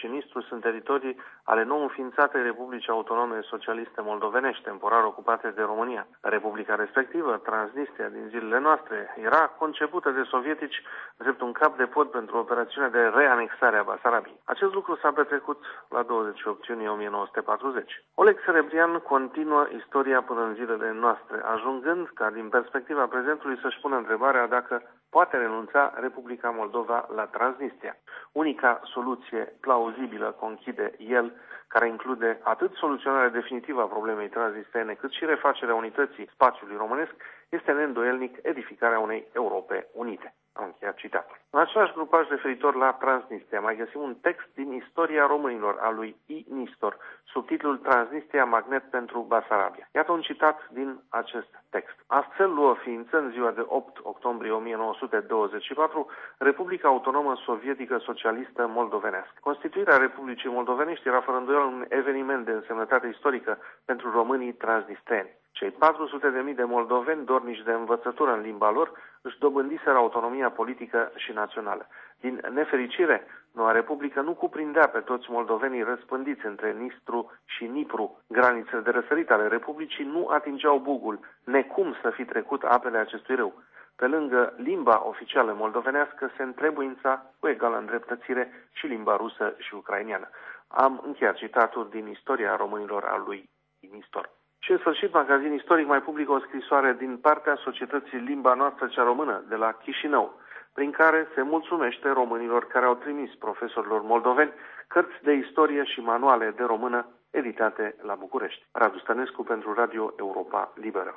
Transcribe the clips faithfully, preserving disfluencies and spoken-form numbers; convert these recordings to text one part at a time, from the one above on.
și Nistru sunt teritorii ale nou înființatei Republici Autonome Socialiste Moldovenești, temporar ocupate de România. Republica respectivă, Transnistria din zilele noastre, era concepută de sovietici drept un cap de pod pentru operațiunea de reanexare a Basarabiei. Acest lucru s-a petrecut la douăzeci și opt iunie o mie nouă sute patruzeci. Oleg Serebrian continuă istoria până în zilele noastre, ajungând ca din perspectiva prezentului să-și pună întrebarea dacă poate renunța Republica Moldova la Transnistria. Unica soluție plauzibilă, conchide el, care include atât soluționarea definitivă a problemei transnistrene, cât și refacerea unității spațiului românesc, este neîndoielnic edificarea unei Europe unite. Am încheiat citatul. În același grupaj referitor la Transnistria mai găsim un text din Istoria românilor al lui I. Nistor, subtitlul Transnistria, magnet pentru Basarabia. Iată un citat din acest text. Astfel luă ființă în ziua de opt octombrie o mie nouă sute douăzeci și patru Republica Autonomă Sovietică Socialistă Moldovenească. Constituirea Republicii Moldovenești era fără îndoială un eveniment de însemnătate istorică pentru românii transnistreni. Cei patru sute de mii de moldoveni dornici de învățătură în limba lor își dobândiseră autonomia politică și națională. Din nefericire, noua republică nu cuprindea pe toți moldovenii răspândiți între Nistru și Nipru. Granițele de răsărit ale republicii nu atingeau Bugul, necum să fi trecut apele acestui râu. Pe lângă limba oficială moldovenească se întrebuința cu egală îndreptățire și limba rusă și ucraineană. Am încheiat citatul din Istoria românilor al lui Nistor. Și în sfârșit, Magazin Istoric mai publică o scrisoare din partea Societății Limba Noastră Cea Română de la Chișinău, prin care se mulțumește românilor care au trimis profesorilor moldoveni cărți de istorie și manuale de română editate la București. Radu Stănescu pentru Radio Europa Liberă.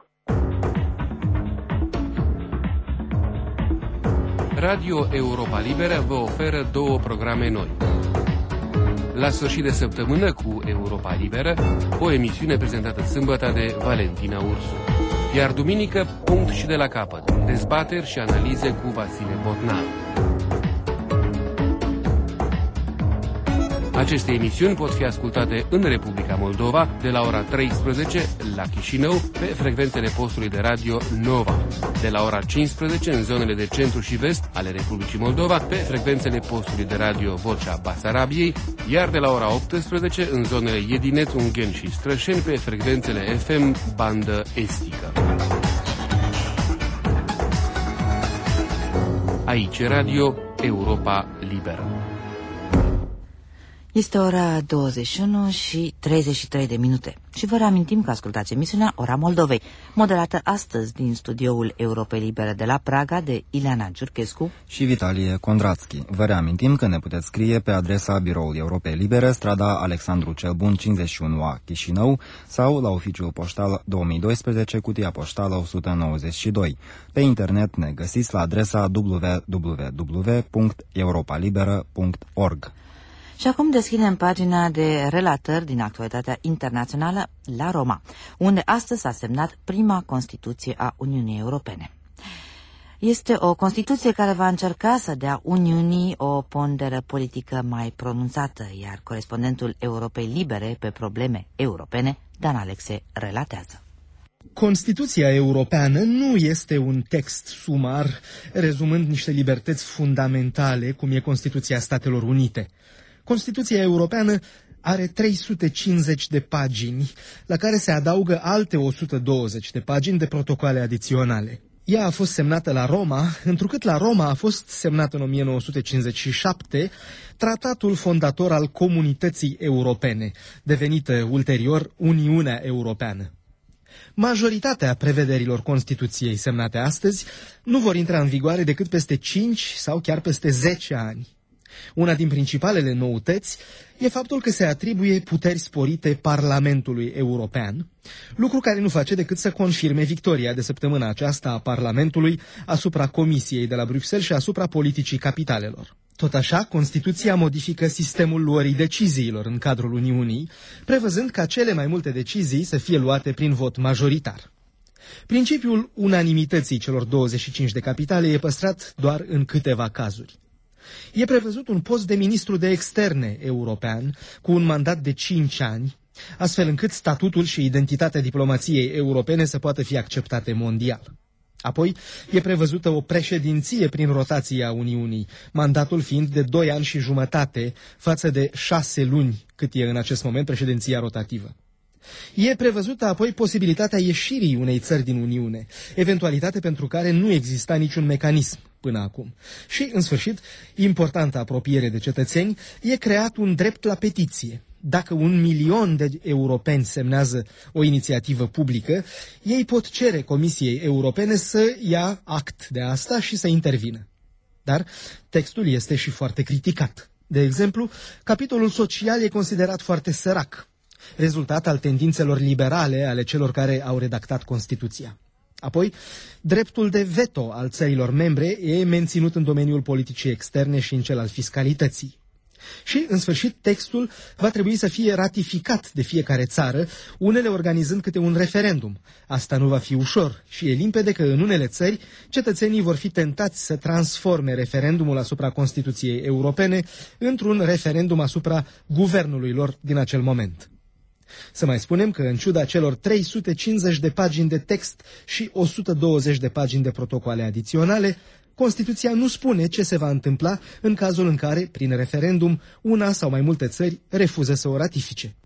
Radio Europa Liberă vă oferă două programe noi. La sfârșit de săptămână cu Europa Liberă, o emisiune prezentată sâmbătă de Valentina Ursu. Iar duminică, punct și de la capăt, dezbateri și analize cu Vasile Botnar. Aceste emisiuni pot fi ascultate în Republica Moldova de la ora treisprezece la Chișinău pe frecvențele postului de radio Nova, de la ora cincisprezece în zonele de centru și vest ale Republicii Moldova pe frecvențele postului de radio Vocea Basarabiei, iar de la ora optsprezece în zonele Edinet, Ungheni și Strășeni pe frecvențele F M bandă estică. Aici Radio Europa Liberă. Este ora douăzeci și unu și treizeci și trei de minute și vă reamintim că ascultați emisiunea Ora Moldovei, moderată astăzi din studioul Europei Libere de la Praga de Ileana Giurchescu și Vitalie Kondrațchi. Vă reamintim că ne puteți scrie pe adresa Biroul Europei Libere, strada Alexandru cel Bun cincizeci și unu A, Chișinău, sau la oficiul poștal două mii doisprezece, cutia poștală o sută nouăzeci și doi. Pe internet ne găsiți la adresa w w w punct europa liberă punct org. Și acum deschidem pagina de relatări din actualitatea internațională la Roma, unde astăzi s-a semnat prima Constituție a Uniunii Europene. Este o Constituție care va încerca să dea Uniunii o pondere politică mai pronunțată, iar corespondentul Europei Libere pe probleme europene, Dan Alexe, relatează. Constituția europeană nu este un text sumar rezumând niște libertăți fundamentale, cum e Constituția Statelor Unite. Constituția europeană are trei sute cincizeci de pagini, la care se adaugă alte o sută douăzeci de pagini de protocoale adiționale. Ea a fost semnată la Roma, întrucât la Roma a fost semnat în o mie nouă sute cincizeci și șapte tratatul fondator al Comunității Europene, devenită ulterior Uniunea Europeană. Majoritatea prevederilor Constituției semnate astăzi nu vor intra în vigoare decât peste cinci sau chiar peste zece ani. Una din principalele noutăți e faptul că se atribuie puteri sporite Parlamentului European, lucru care nu face decât să confirme victoria de săptămâna aceasta a Parlamentului asupra Comisiei de la Bruxelles și asupra politicii capitalelor. Tot așa, Constituția modifică sistemul luării deciziilor în cadrul Uniunii, prevăzând ca cele mai multe decizii să fie luate prin vot majoritar. Principiul unanimității celor douăzeci și cinci de capitale e păstrat doar în câteva cazuri. E prevăzut un post de ministru de externe european cu un mandat de cinci ani, astfel încât statutul și identitatea diplomației europene să poată fi acceptate mondial. Apoi, e prevăzută o președinție prin rotație a Uniunii, mandatul fiind de doi ani și jumătate față de șase luni, cât e în acest moment președinția rotativă. E prevăzută apoi posibilitatea ieșirii unei țări din Uniune, eventualitate pentru care nu exista niciun mecanism până acum. Și, în sfârșit, importantă apropiere de cetățeni, e creat un drept la petiție. Dacă un milion de europeni semnează o inițiativă publică, ei pot cere Comisiei Europene să ia act de asta și să intervină. Dar textul este și foarte criticat. De exemplu, capitolul social e considerat foarte sărac, rezultat al tendințelor liberale ale celor care au redactat Constituția. Apoi, dreptul de veto al țărilor membre e menținut în domeniul politicii externe și în cel al fiscalității. Și, în sfârșit, textul va trebui să fie ratificat de fiecare țară, unele organizând câte un referendum. Asta nu va fi ușor și e limpede că în unele țări cetățenii vor fi tentați să transforme referendumul asupra Constituției Europene într-un referendum asupra guvernului lor din acel moment. Să mai spunem că, în ciuda celor trei sute cincizeci de pagini de text și o sută douăzeci de pagini de protocoale adiționale, Constituția nu spune ce se va întâmpla în cazul în care, prin referendum, una sau mai multe țări refuză să o ratifice.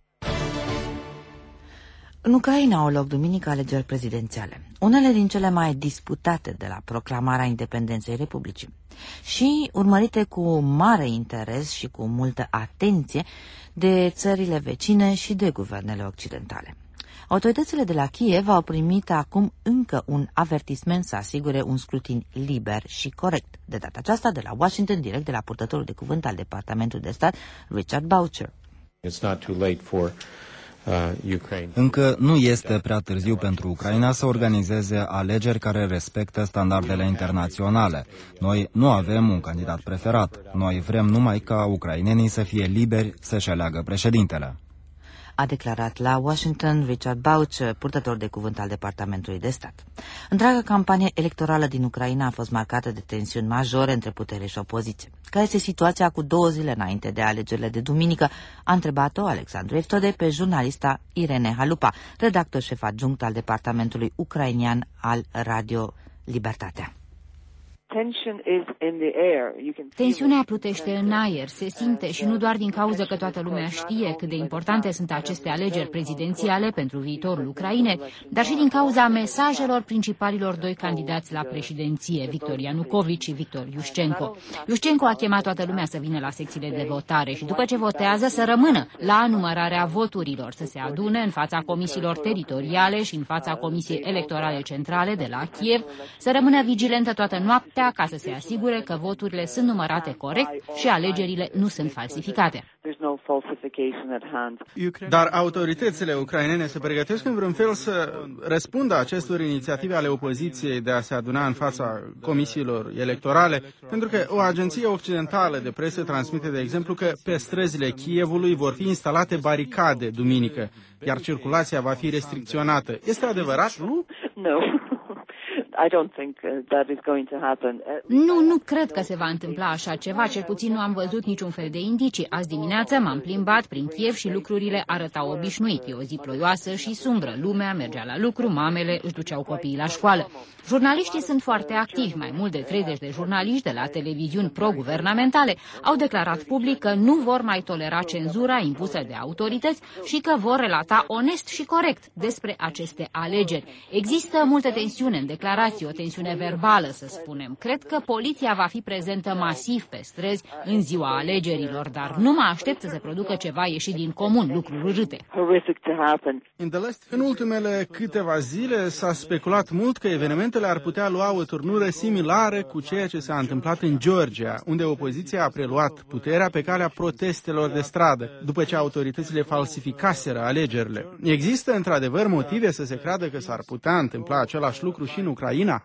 În Ucraina au loc duminică alegeri prezidențiale, unele din cele mai disputate de la proclamarea independenței Republicii și urmărite cu mare interes și cu multă atenție de țările vecine și de guvernele occidentale. Autoritățile de la Kiev au primit acum încă un avertisment să asigure un scrutin liber și corect. De data aceasta de la Washington, direct de la purtătorul de cuvânt al Departamentului de Stat, Richard Boucher. It's not too late for Încă nu este prea târziu pentru Ucraina să organizeze alegeri care respectă standardele internaționale. Noi nu avem un candidat preferat. Noi vrem numai ca ucrainenii să fie liberi să-și aleagă președintele. A declarat la Washington Richard Boucher, purtător de cuvânt al Departamentului de Stat. Întreaga campanie electorală din Ucraina a fost marcată de tensiuni majore între putere și opoziție. Care este situația cu două zile înainte de alegerile de duminică? A întrebat-o Alexandru Eftode pe jurnalista Irene Halupa, redactor șef adjunct al Departamentului ucrainian al Radio Libertatea. Tensiunea plutește în aer, se simte și nu doar din cauza că toată lumea știe cât de importante sunt aceste alegeri prezidențiale pentru viitorul Ucrainei, dar și din cauza mesajelor principalilor doi candidați la președinție, Victor Ianucovici și Victor Iușcenco. Iușcenco a chemat toată lumea să vină la secțiile de votare și după ce votează să rămână la numărarea voturilor, să se adune în fața comisiilor teritoriale și în fața Comisiei Electorale Centrale de la Kiev, să rămână vigilentă toată noaptea ca să se asigure că voturile sunt numărate corect și alegerile nu sunt falsificate. Dar autoritățile ucrainene se pregătesc în vreun fel să răspundă acestor inițiative ale opoziției de a se aduna în fața comisiilor electorale, pentru că o agenție occidentală de presă transmite, de exemplu, că pe străzile Kievului vor fi instalate baricade duminică, iar circulația va fi restricționată. Este adevărat, nu? Nu. Nu, nu cred că se va întâmpla așa ceva, cel puțin nu am văzut niciun fel de indicii. Azi dimineață m-am plimbat prin Kiev și lucrurile arătau obișnuit. E o zi ploioasă și sumbră. Lumea mergea la lucru, mamele își duceau copiii la școală. Jurnaliștii sunt foarte activi. Mai mult de treizeci de jurnaliști de la televiziuni pro-guvernamentale au declarat public că nu vor mai tolera cenzura impusă de autorități și că vor relata onest și corect despre aceste alegeri. Există multă tensiune în declarații, o tensiune verbală, să spunem. Cred că poliția va fi prezentă masiv pe străzi în ziua alegerilor, dar nu mă aștept să se producă ceva ieșit din comun, lucruri urâte. În ultimele câteva zile s-a speculat mult că evenimentele ar putea lua o turnură similară cu ceea ce s-a întâmplat în Georgia, unde opoziția a preluat puterea pe calea protestelor de stradă, după ce autoritățile falsificaseră alegerile. Există într-adevăr motive să se creadă că s-ar putea întâmpla același lucru și în Ucraina?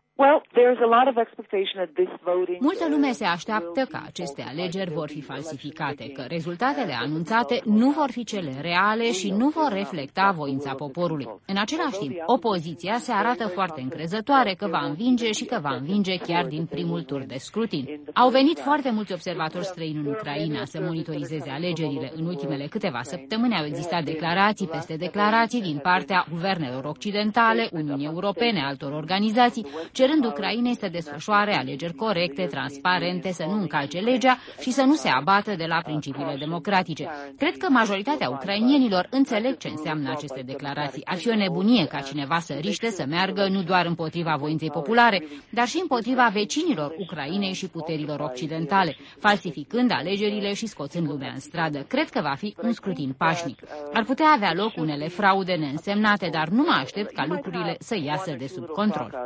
Multă lume se așteaptă că aceste alegeri vor fi falsificate, că rezultatele anunțate nu vor fi cele reale și nu vor reflecta voința poporului. În același timp, opoziția se arată foarte încrezătoare că va învinge și că va învinge chiar din primul tur de scrutin. Au venit foarte mulți observatori străini în Ucraina să monitorizeze alegerile. În ultimele câteva săptămâni au existat declarații peste declarații din partea guvernelor occidentale, Uniunii Europene, altor organizații, cerând cerând Ucrainei să desfășoare alegeri corecte, transparente, să nu încalce legea și să nu se abată de la principiile democratice. Cred că majoritatea ucrainienilor înțeleg ce înseamnă aceste declarații. Ar fi o nebunie ca cineva să riște să meargă nu doar împotriva voinței populare, dar și împotriva vecinilor Ucrainei și puterilor occidentale, falsificând alegerile și scoțând lumea în stradă. Cred că va fi un scrutin pașnic. Ar putea avea loc unele fraude neînsemnate, dar nu mă aștept ca lucrurile să iasă de sub control.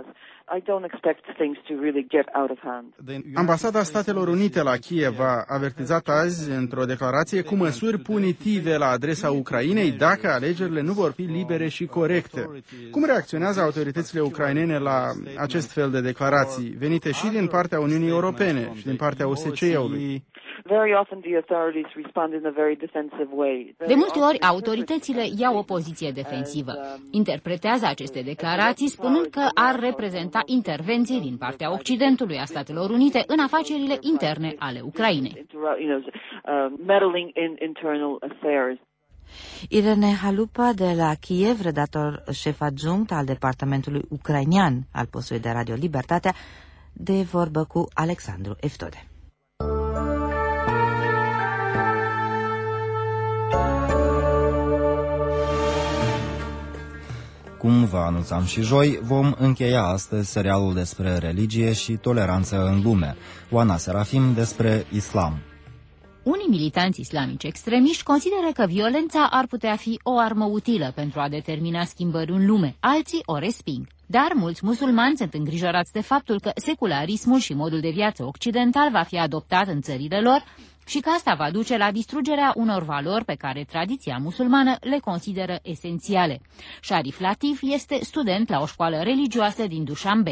Ambasada Statelor Unite la Kiev a avertizat azi într-o declarație cu măsuri punitive la adresa Ucrainei dacă alegerile nu vor fi libere și corecte. Cum reacționează autoritățile ucrainene la acest fel de declarații, venite și din partea Uniunii Europene și din partea O S C E-ului? De multe ori, autoritățile iau o poziție defensivă. Interpretează aceste declarații spunând că ar reprezenta intervenții din partea Occidentului a Statelor Unite în afacerile interne ale Ucrainei. Irene Halupa de la Kiev, redactor șef adjunct al departamentului ucrainian al postului de radio Libertatea, de vorbă cu Alexandru Eftode. Cum vă anunțam și joi, vom încheia astăzi serialul despre religie și toleranță în lume. Oana Serafim despre islam. Unii militanți islamici extremiști consideră că violența ar putea fi o armă utilă pentru a determina schimbări în lume, alții o resping. Dar mulți musulmani sunt îngrijorați de faptul că secularismul și modul de viață occidental va fi adoptat în țările lor și că asta va duce la distrugerea unor valori pe care tradiția musulmană le consideră esențiale. Sharif Latif este student la o școală religioasă din Dushanbe.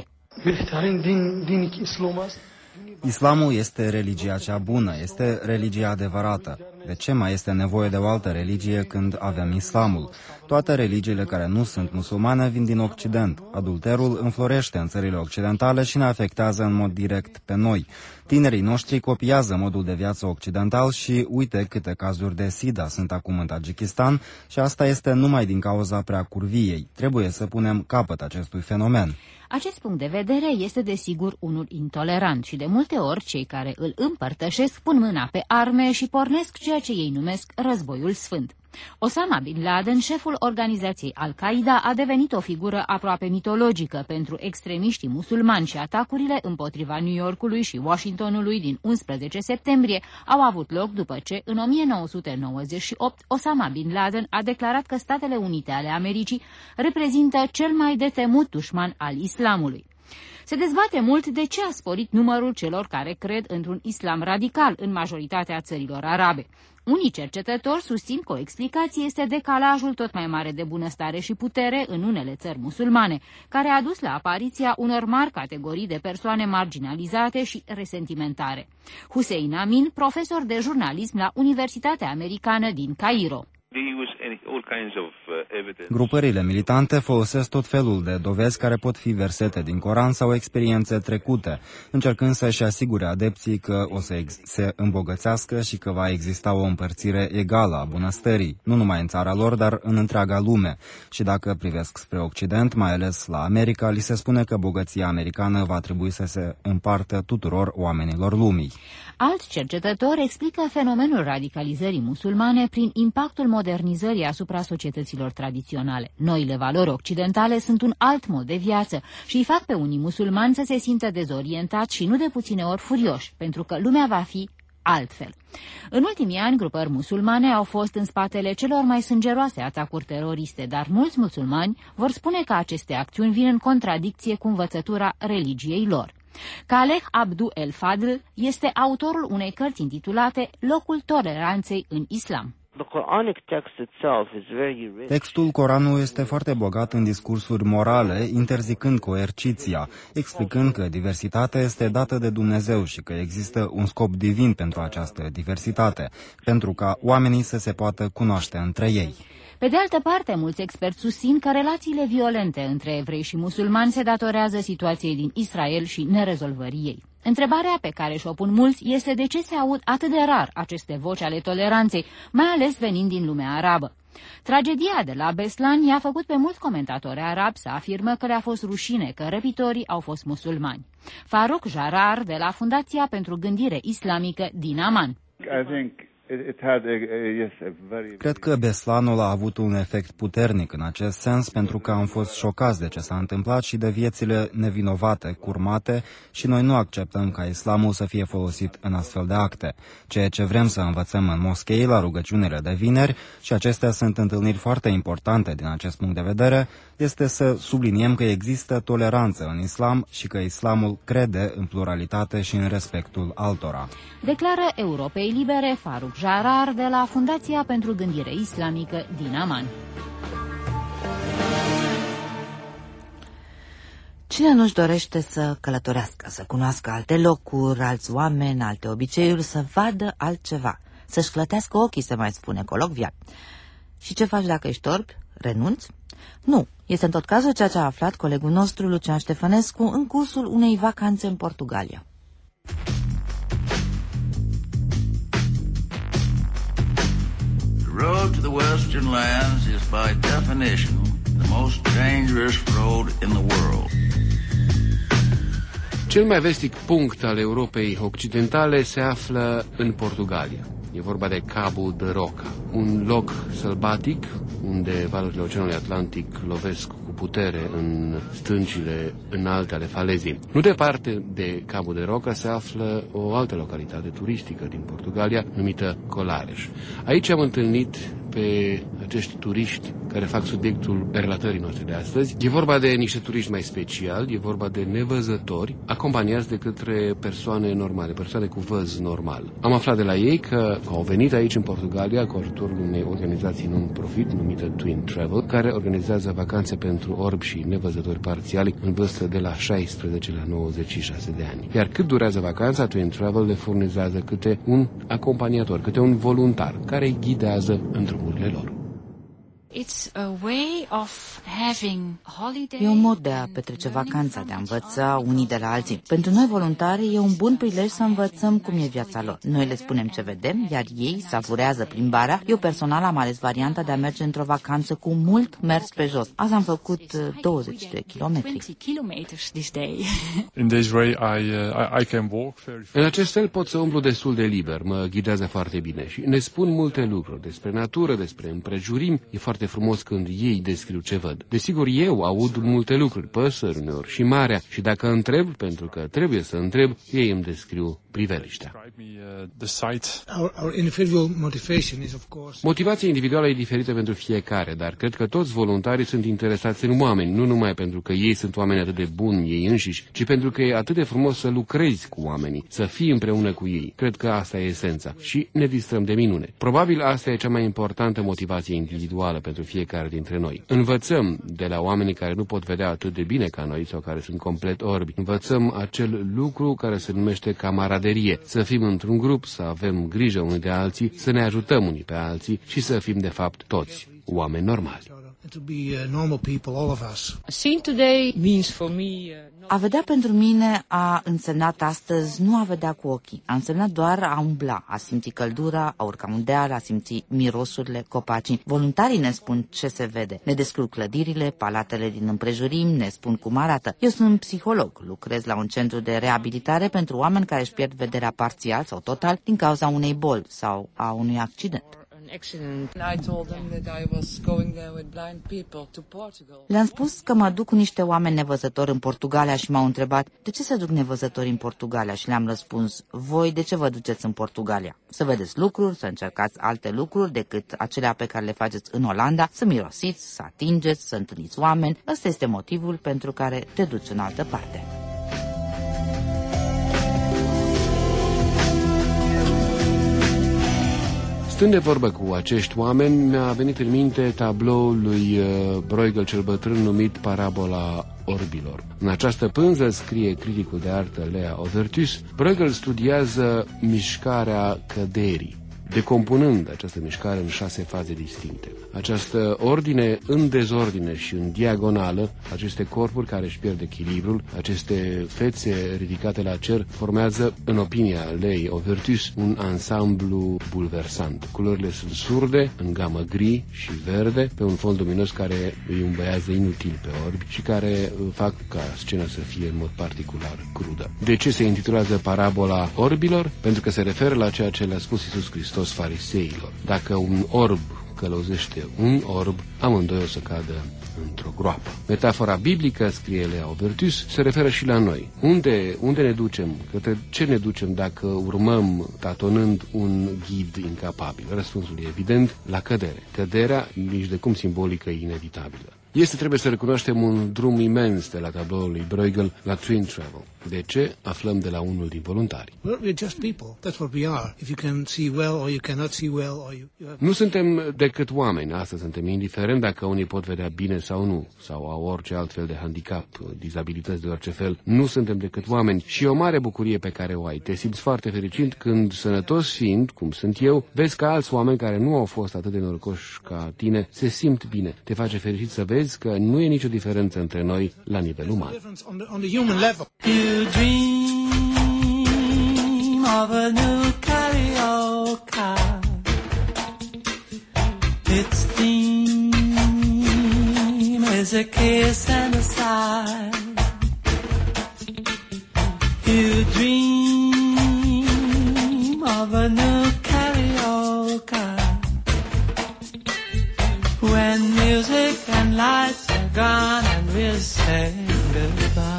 Islamul este religia cea bună, este religia adevărată. De ce mai este nevoie de o altă religie când avem islamul? Toate religiile care nu sunt musulmane vin din Occident. Adulterul înflorește în țările occidentale și ne afectează în mod direct pe noi. Tinerii noștri copiază modul de viață occidental și uite câte cazuri de SIDA sunt acum în Tajikistan și asta este numai din cauza prea curviei. Trebuie să punem capăt acestui fenomen. Acest punct de vedere este desigur unul intolerant și de multe ori cei care îl împărtășesc pun mâna pe arme și pornesc ceea ce ei numesc războiul sfânt. Osama Bin Laden, șeful organizației Al-Qaeda, a devenit o figură aproape mitologică pentru extremiștii musulmani și atacurile împotriva New Yorkului și Washingtonului din unsprezece septembrie au avut loc după ce, în o mie nouă sute nouăzeci și opt, Osama Bin Laden a declarat că Statele Unite ale Americii reprezintă cel mai de temut dușman al islamului. Se dezbate mult de ce a sporit numărul celor care cred într-un islam radical în majoritatea țărilor arabe. Unii cercetători susțin că o explicație este decalajul tot mai mare de bunăstare și putere în unele țări musulmane, care a dus la apariția unor mari categorii de persoane marginalizate și resentimentare. Hussein Amin, profesor de jurnalism la Universitatea Americană din Cairo. Grupările militante folosesc tot felul de dovezi care pot fi versete din Coran sau experiențe trecute, încercând să-și asigure adepții că o să se îmbogățească și că va exista o împărțire egală a bunăstării, nu numai în țara lor, dar în întreaga lume. Și dacă privesc spre Occident, mai ales la America, li se spune că bogăția americană va trebui să se împartă tuturor oamenilor lumii. Alți cercetători explică fenomenul radicalizării musulmane prin impactul modernizării asupra societăților tradiționale. Noile valori occidentale sunt un alt mod de viață și îi fac pe unii musulmani să se simtă dezorientați și nu de puține ori furioși, pentru că lumea va fi altfel. În ultimii ani, grupări musulmane au fost în spatele celor mai sângeroase atacuri teroriste, dar mulți musulmani vor spune că aceste acțiuni vin în contradicție cu învățătura religiei lor. Khaleh Abdu El Fadl este autorul unei cărți intitulate Locul toleranței în islam. Textul Coranului este foarte bogat în discursuri morale, interzicând coerciția, explicând că diversitatea este dată de Dumnezeu și că există un scop divin pentru această diversitate, pentru ca oamenii să se poată cunoaște între ei. Pe de altă parte, mulți experți susțin că relațiile violente între evrei și musulmani se datorează situației din Israel și nerezolvării ei. Întrebarea pe care și-o pun mulți este de ce se aud atât de rar aceste voci ale toleranței, mai ales venind din lumea arabă. Tragedia de la Beslan i-a făcut pe mulți comentatori arabi să afirmă că le-a fost rușine că răpitorii au fost musulmani. Farouk Jarar, de la Fundația pentru Gândire Islamică din Amman. Cred că Beslanul a avut un efect puternic în acest sens pentru că am fost șocați de ce s-a întâmplat și de viețile nevinovate, curmate, și noi nu acceptăm ca islamul să fie folosit în astfel de acte. Ceea ce vrem să învățăm în moschei la rugăciunile de vineri, și acestea sunt întâlniri foarte importante din acest punct de vedere, este să subliniem că există toleranță în islam și că islamul crede în pluralitate și în respectul altora. Declară Europei Libere Farouk Jarar de la Fundația pentru Gândire Islamică din Amman. Cine nu-și dorește să călătorească, să cunoască alte locuri, alți oameni, alte obiceiuri, să vadă altceva, să-și clătească ochii, se mai spune colocvial. Și ce faci dacă ești orb? Renunți? Nu, este în tot cazul ceea ce a aflat colegul nostru Lucian Ștefănescu în cursul unei vacanțe în Portugalia. The road to the Western lands is by definition the most dangerous road in the world. Cel mai vestic punct al Europei Occidentale se află în Portugalia. E vorba de Cabo de Roca, un loc sălbatic unde valurile Oceanului Atlantic lovesc cu putere în stâncile înalte ale faleziei. Nu departe de Cabo de Roca se află o altă localitate turistică din Portugalia numită Colares. Aici am întâlnit pe acești turiști care fac subiectul relatării noastre de astăzi. E vorba de niște turiști mai speciali, e vorba de nevăzători, acompaniați de către persoane normale, persoane cu văz normal. Am aflat de la ei că au venit aici în Portugalia cu ajutorul unei organizații non-profit numită Twin Travel, care organizează vacanțe pentru orbi și nevăzători parțiali în vârstă de la șaisprezece la nouăzeci și șase de ani. Iar cât durează vacanța, Twin Travel le furnizează câte un acompaniator, câte un voluntar care îi ghidează în drumurile lor. E un mod de a petrece vacanța, de a învăța unii de la alții. Pentru noi voluntari e un bun prilej să învățăm cum e viața lor. Noi le spunem ce vedem, iar ei savurează plimbarea. Eu personal am ales varianta de a merge într-o vacanță cu mult mers pe jos. Azi am făcut douăzeci de kilometri. În acest fel pot să umblu destul de liber, mă ghidează foarte bine și ne spun multe lucruri despre natură, despre împrejurimi. E foarte frumos când ei descriu ce văd. Desigur, eu aud multe lucruri, păsări uneori și marea, și dacă întreb, pentru că trebuie să întreb, ei îmi descriu priveliștea. Motivația individuală e diferită pentru fiecare, dar cred că toți voluntarii sunt interesați în oameni, nu numai pentru că ei sunt oameni atât de buni ei înșiși, ci pentru că e atât de frumos să lucrezi cu oamenii, să fii împreună cu ei. Cred că asta e esența și ne distrăm de minune. Probabil asta e cea mai importantă motivație individuală pentru fiecare dintre noi. Învățăm de la oamenii care nu pot vedea atât de bine ca noi sau care sunt complet orbi. Învățăm acel lucru care se numește camaraderie. Să fim într-un grup, să avem grijă unii de alții, să ne ajutăm unii pe alții și să fim de fapt toți oameni normali. A vedea pentru mine a însemnat astăzi nu a vedea cu ochii, a însemnat doar a umbla, a simți căldura, a urca un deal, a simți mirosurile, copacii. Voluntarii ne spun ce se vede, ne descriu clădirile, palatele din împrejurim, ne spun cum arată. Eu sunt psiholog, lucrez la un centru de reabilitare pentru oameni care își pierd vederea parțial sau total din cauza unei boli sau a unui accident. Le-am spus că mă duc cu niște oameni nevăzători în Portugalia și m-au întrebat de ce se duc nevăzători în Portugalia și le-am răspuns, voi de ce vă duceți în Portugalia? Să vedeți lucruri, să încercați alte lucruri decât acelea pe care le faceți în Olanda, să mirosiți, să atingeți, să întâlniți oameni. Ăsta este motivul pentru care te duci în altă parte. Stând de vorbă cu acești oameni, mi-a venit în minte tabloul lui Bruegel cel bătrân numit Parabola orbilor. În această pânză, scrie criticul de artă Lea Overtus, Bruegel studiază mișcarea căderii. decompunând această mișcare în șase faze distincte. Această ordine în dezordine și în diagonală, aceste corpuri care își pierd echilibrul, aceste fețe ridicate la cer, formează, în opinia lei Auvertus, un ansamblu bulversant. Culorile sunt surde, în gamă gri și verde, pe un fond luminos care îi umbăiază inutil pe orbi și care fac ca scena să fie în mod particular crudă. De ce se intitulează parabola orbilor? Pentru că se referă la ceea ce le-a spus Iisus Hristos fariseilor. Dacă un orb călăuzește un orb, amândoi o să cadă într-o groapă. Metafora biblică, scrie Lea Auvertus, se referă și la noi. Unde, unde ne ducem? Către ce ne ducem dacă urmăm tatonând un ghid incapabil? Răspunsul e evident, la cădere. Căderea, nici de cum simbolică, e inevitabilă. Este, trebuie să recunoaștem, un drum imens de la tabloul lui Bruegel la Twin Travel. De ce? Aflăm de la unul din voluntari. Nu suntem decât oameni, asta suntem, indiferent dacă unii pot vedea bine sau nu, sau au orice altfel de handicap, dizabilități de orice fel. Nu suntem decât oameni și e o mare bucurie pe care o ai. Te simți foarte fericit când, sănătos fiind, cum sunt eu, vezi că alți oameni care nu au fost atât de norocoși ca tine se simt bine. Te face fericit să vezi că nu e nicio diferență între noi la nivel uman. You dream of a new carioca. Its theme is a kiss and a sigh. You dream of a new carioca. When music and lights are gone and we'll say goodbye.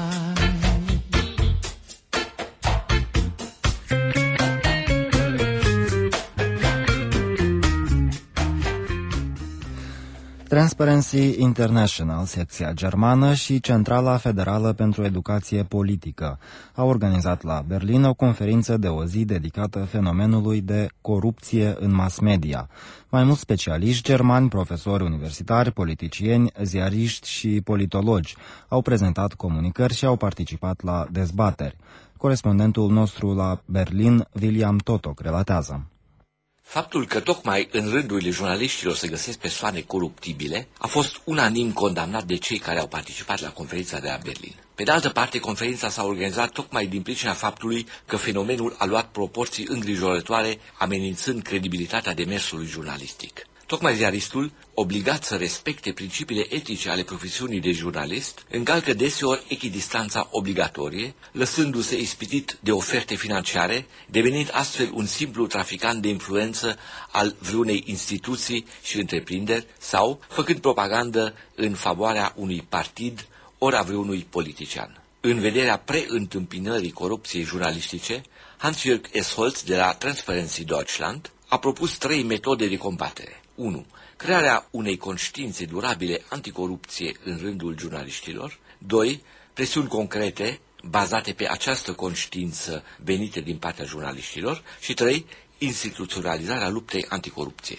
Transparency International, secția germană, și Centrala Federală pentru Educație Politică au organizat la Berlin o conferință de o zi dedicată fenomenului de corupție în mass media. Mai mulți specialiști germani, profesori universitari, politicieni, ziariști și politologi au prezentat comunicări și au participat la dezbateri. Corespondentul nostru la Berlin, William Totok, relatează. Faptul că tocmai în rândurile jurnaliștilor se găsesc persoane coruptibile a fost unanim condamnat de cei care au participat la conferința de la Berlin. Pe de altă parte, conferința s-a organizat tocmai din pricina faptului că fenomenul a luat proporții îngrijorătoare, amenințând credibilitatea demersului jurnalistic. Tocmai ziaristul, obligat să respecte principiile etice ale profesiunii de jurnalist, încalcă deseori echidistanța obligatorie, lăsându-se ispitit de oferte financiare, devenind astfel un simplu traficant de influență al vreunei instituții și întreprinderi sau făcând propagandă în favoarea unui partid ori a vreunui politician. În vederea preîntâmpinării corupției jurnalistice, Hans-Jörg Esholz de la Transparency Deutschland a propus trei metode de combatere. unu. Crearea unei conștiințe durabile anticorupție în rândul jurnaliștilor. doi. Presiuni concrete bazate pe această conștiință venite din partea jurnaliștilor. Și trei. Instituționalizarea luptei anticorupție.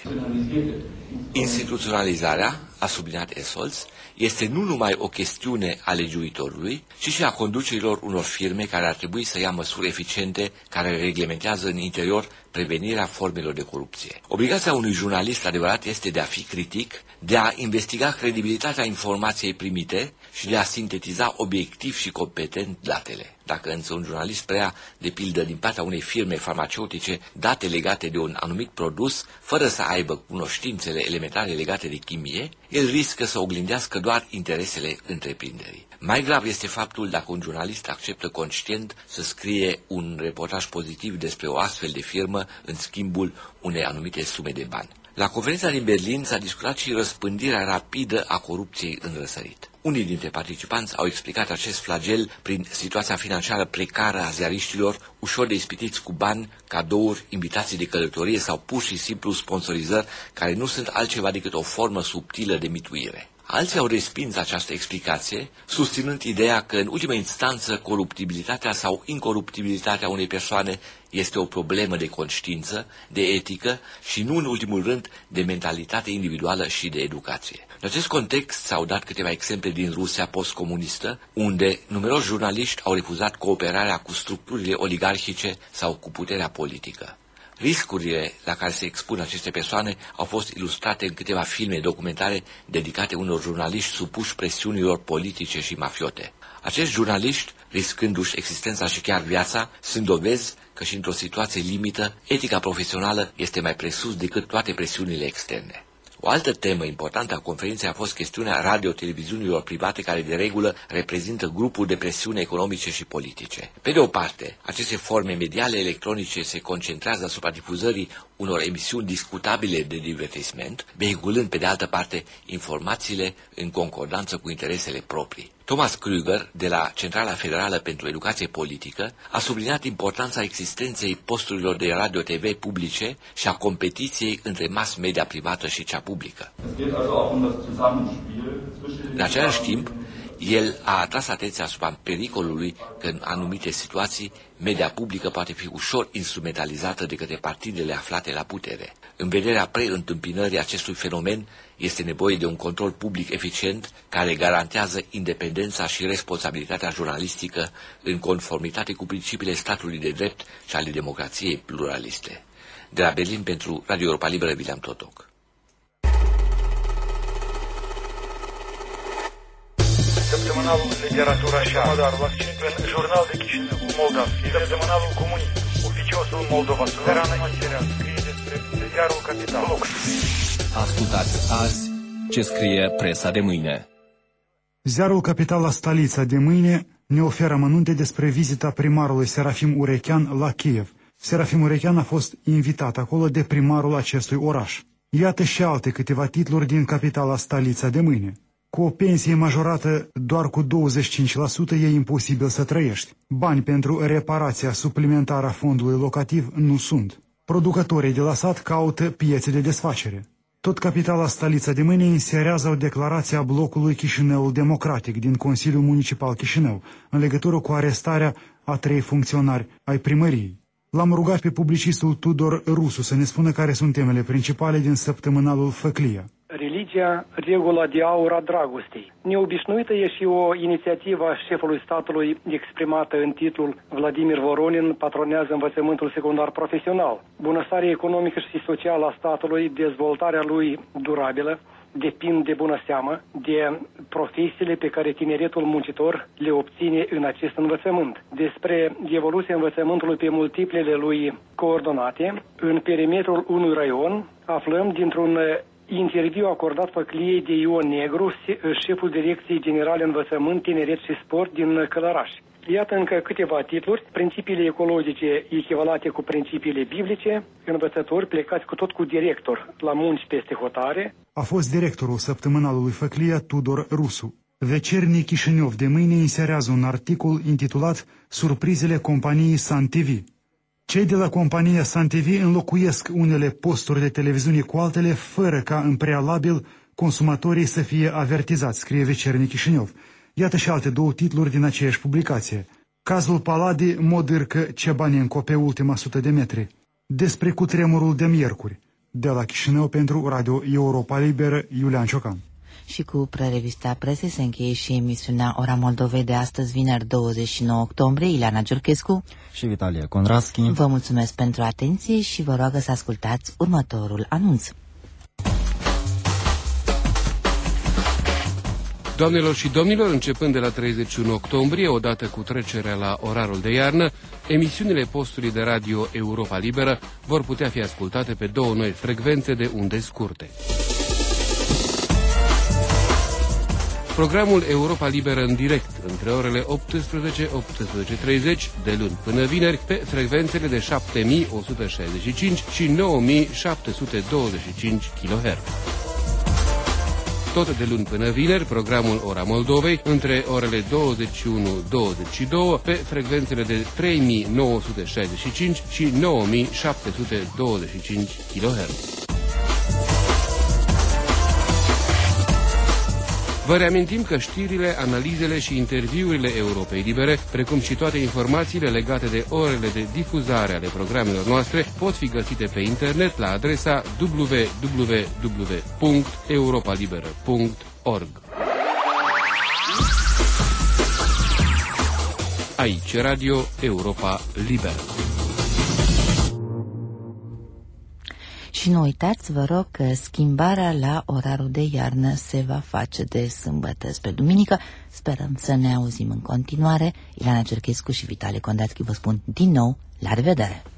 Instituționalizarea, a subliniat Esholz, este nu numai o chestiune a legiuitorului, ci și a conducerilor unor firme care ar trebui să ia măsuri eficiente care reglementează în interior prevenirea formelor de corupție. Obligația unui jurnalist adevărat este de a fi critic, de a investiga credibilitatea informației primite și de a sintetiza obiectiv și competent datele. Dacă însă un jurnalist preia, de pildă, din partea unei firme farmaceutice date legate de un anumit produs, fără să aibă cunoștințele elementare legate de chimie, el riscă să oglindească doar interesele întreprinderii. Mai grav este faptul dacă un jurnalist acceptă conștient să scrie un reportaj pozitiv despre o astfel de firmă în schimbul unei anumite sume de bani. La conferința din Berlin s-a discutat și răspândirea rapidă a corupției în răsărit. Unii dintre participanți au explicat acest flagel prin situația financiară precară a ziariștilor, ușor de ispitiți cu bani, cadouri, invitații de călătorie sau pur și simplu sponsorizări care nu sunt altceva decât o formă subtilă de mituire. Alții au respins această explicație, susținând ideea că, în ultimă instanță, coruptibilitatea sau incoruptibilitatea unei persoane este o problemă de conștiință, de etică și, nu în ultimul rând, de mentalitate individuală și de educație. În acest context s-au dat câteva exemple din Rusia postcomunistă, unde numeroși jurnaliști au refuzat cooperarea cu structurile oligarhice sau cu puterea politică. Riscurile la care se expun aceste persoane au fost ilustrate în câteva filme documentare dedicate unor jurnaliști supuși presiunilor politice și mafiote. Acești jurnaliști, riscându-și existența și chiar viața, sunt dovezi că și într-o situație limită, etica profesională este mai presus decât toate presiunile externe. O altă temă importantă a conferinței a fost chestiunea radio-televiziunilor private care de regulă reprezintă grupuri de presiune economice și politice. Pe de o parte, aceste forme mediale electronice se concentrează asupra difuzării unor emisiuni discutabile de divertisment, vehiculând pe de altă parte informațiile în concordanță cu interesele proprii. Thomas Krüger, de la Centrala Federală pentru Educație Politică, a subliniat importanța existenței posturilor de radio-T V publice și a competiției între mass media privată și cea publică. În același timp, el a atras atenția asupra pericolului că în anumite situații media publică poate fi ușor instrumentalizată de către partidele aflate la putere. În vederea preîntâmpinării acestui fenomen este nevoie de un control public eficient care garantează independența și responsabilitatea jurnalistică în conformitate cu principiile statului de drept și ale democrației pluraliste. De la Berlin pentru Radio Europa Liberă, William Totoc. Săptămânalul Literatura și Modarul accent în Jurnal de Chișinău, Moldavski, Săptămânalul Comunist, Oficiosul Moldova, Suverană Material, scrie despre Ziarul Capital. Ascultați azi ce scrie presa de mâine. Ziarul Capital la Stalița de mâine ne oferă amănunte despre vizita primarului Serafim Urechean la Kiev. Serafim Urechean a fost invitat acolo de primarul acestui oraș. Iată și alte câteva titluri din Capitala Stalița de mâine. Cu o pensie majorată doar cu douăzeci și cinci la sută e imposibil să trăiești. Bani pentru reparația suplimentară a fondului locativ nu sunt. Producătorii de la sat caută piețe de desfacere. Tot Capitala Stalița de mâine inserează o declarație a blocului Chișinăul Democratic din Consiliul Municipal Chișinău în legătură cu arestarea a trei funcționari ai primăriei. L-am rugat pe publicistul Tudor Rusu să ne spună care sunt temele principale din săptămânalul Făclia. Religia, regula de aur a dragostei. Neobișnuită e și o inițiativă a șefului statului exprimată în titlul Vladimir Voronin patronează învățământul secundar profesional. Bunăstarea economică și socială a statului, dezvoltarea lui durabilă, depind de bună seamă de profesiile pe care tineretul muncitor le obține în acest învățământ. Despre evoluția învățământului pe multiplele lui coordonate, în perimetrul unui raion, aflăm dintr-un interviu acordat Făcliei de Ion Negru, șeful Direcției Generale Învățământ, Tineret și Sport din Călăraș. Iată încă câteva titluri, principiile ecologice echivalate cu principiile biblice, învățători plecați cu tot cu director la munci peste hotare. A fost directorul săptămânalului Făclia Tudor Rusu. Vecernic Chișinău de mâine inserează un articol intitulat Surprizele companiei Sun T V. Cei de la compania Sun T V înlocuiesc unele posturi de televiziune cu altele fără ca în prealabil consumatorii să fie avertizați, scrie Vecernic Chișinău. Iată și alte două titluri din aceeași publicație. Cazul Paladi modârcă Cebanenco pe ultima sută de metri. Despre cutremurul de miercuri. De la Chișinău pentru Radio Europa Liberă, Iulian Ciocan. Și cu prerevista presei se încheie și emisiunea Ora Moldovei de astăzi, vineri douăzeci și nouă octombrie. Ileana Giurchescu și Vitalie Condraschi. Vă mulțumesc pentru atenție și vă rog să ascultați următorul anunț. Doamnelor și domnilor, începând de la treizeci și unu octombrie, odată cu trecerea la orarul de iarnă, emisiunile postului de radio Europa Liberă vor putea fi ascultate pe două noi frecvențe de unde scurte. Programul Europa Liberă în direct, între orele optsprezece - optsprezece și treizeci, de luni până vineri, pe frecvențele de șapte mii o sută șaizeci și cinci și nouă mii șapte sute douăzeci și cinci kilohertz. Tot de luni până vineri, programul Ora Moldovei, între orele douăzeci și unu - douăzeci și doi, pe frecvențele de trei mii nouă sute șaizeci și cinci și nouă mii șapte sute douăzeci și cinci kilohertz. Vă reamintim că știrile, analizele și interviurile Europei Libere, precum și toate informațiile legate de orele de difuzare ale programelor noastre, pot fi găsite pe internet la adresa w w w punct europa liberă punct org. Aici Radio Europa Liberă. Și nu uitați, vă rog, că schimbarea la orarul de iarnă se va face de sâmbătă spre duminică. Sperăm să ne auzim în continuare. Ileana Cerchescu și Vitale Condatski vă spun din nou la revedere!